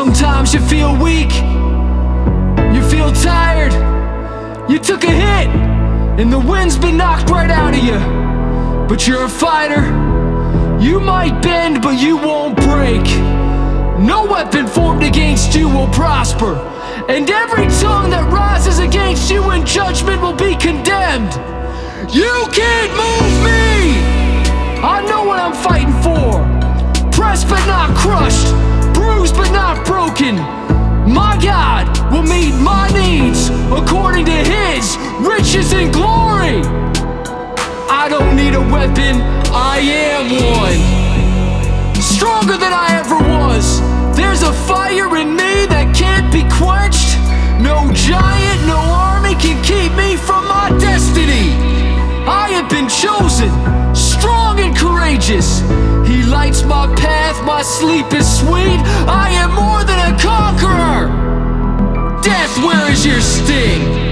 Sometimes you feel weak, you feel tired, you took a hit, and the wind's been knocked right out of you. But you're a fighter, you might bend but you won't break. No weapon formed against you will prosper, and every tongue that rises against you in judgment will be condemned. You can't move me! I know what I'm fighting for. Pressed but not crushed, bruised but not broken. My God will meet my needs according to His riches and glory. I don't need a weapon, I am one. Stronger than I ever was. There's a fire in me that can't be quenched. No giant, no army can keep me from my destiny. I have been chosen, strong and courageous. He lights my path, my sleep is sweet. I am more than a conqueror. Death, where is your sting?